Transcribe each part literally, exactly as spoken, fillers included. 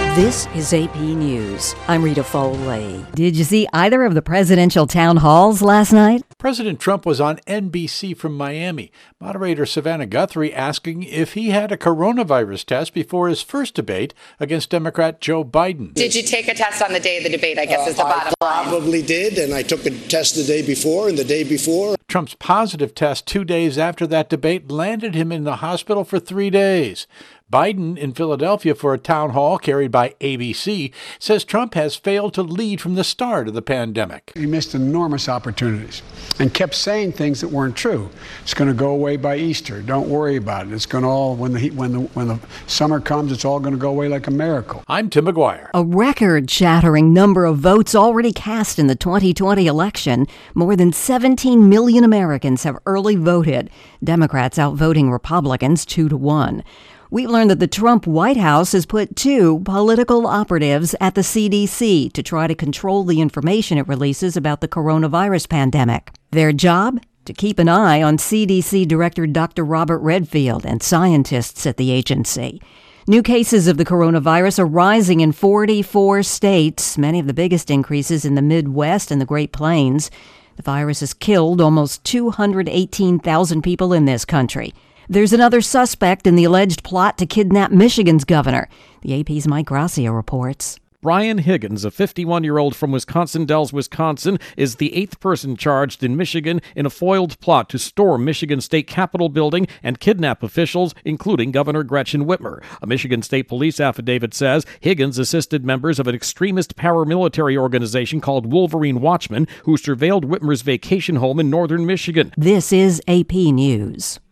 This is A P News. I'm Rita Foley. Did you see either of the presidential town halls last night? President Trump was on N B C from Miami. Moderator Savannah Guthrie asking if he had a coronavirus test before his first debate against Democrat Joe Biden. Did you take a test on the day of the debate, I guess uh, is the bottom I line. probably did, and I took a test the day before and the day before. Trump's positive test two days after that debate landed him in the hospital for three days. Biden in Philadelphia for a town hall carried by A B C says Trump has failed to lead from the start of the pandemic. He missed enormous opportunities and kept saying things that weren't true. It's going to go away by Easter. Don't worry about it. It's going to all, when the heat, when the when the summer comes, it's all going to go away like a miracle. I'm Tim McGuire. A record-shattering number of votes already cast in the twenty twenty election. More than seventeen million Americans have early voted. Democrats outvoting Republicans two to one. We learned that the Trump White House has put two political operatives at the C D C to try to control the information it releases about the coronavirus pandemic. Their job? To keep an eye on C D C Director Doctor Robert Redfield and scientists at the agency. New cases of the coronavirus are rising in forty-four states, many of the biggest increases in the Midwest and the Great Plains. The virus has killed almost two hundred eighteen thousand people in this country. There's another suspect in the alleged plot to kidnap Michigan's governor. The A P's Mike Gracia reports. Brian Higgins, a fifty-one-year-old from Wisconsin Dells, Wisconsin, is the eighth person charged in Michigan in a foiled plot to storm Michigan State Capitol building and kidnap officials, including Governor Gretchen Whitmer. A Michigan State Police affidavit says Higgins assisted members of an extremist paramilitary organization called Wolverine Watchmen, who surveilled Whitmer's vacation home in northern Michigan. This is A P News.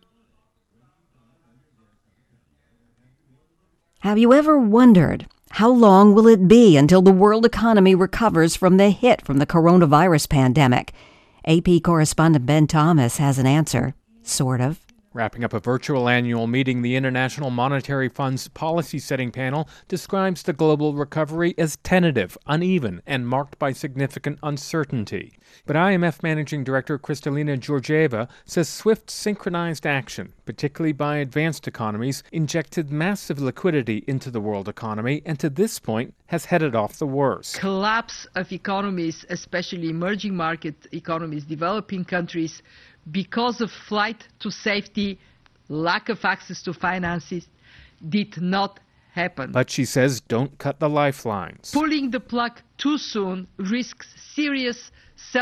Have you ever wondered, how long will it be until the world economy recovers from the hit from the coronavirus pandemic? A P correspondent Ben Thomas has an answer, sort of. Wrapping up a virtual annual meeting, the International Monetary Fund's policy-setting panel describes the global recovery as tentative, uneven, and marked by significant uncertainty. But I M F Managing Director Kristalina Georgieva says swift, synchronized action, particularly by advanced economies, injected massive liquidity into the world economy and to this point has headed off the worst. Collapse of economies, especially emerging market economies, developing countries, because of flight to safety, lack of access to finances, did not happen. But she says don't cut the lifelines. Pulling the plug too soon risks serious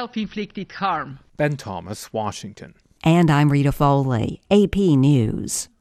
self-inflicted harm. Ben Thomas, Washington. And I'm Rita Foley, A P News.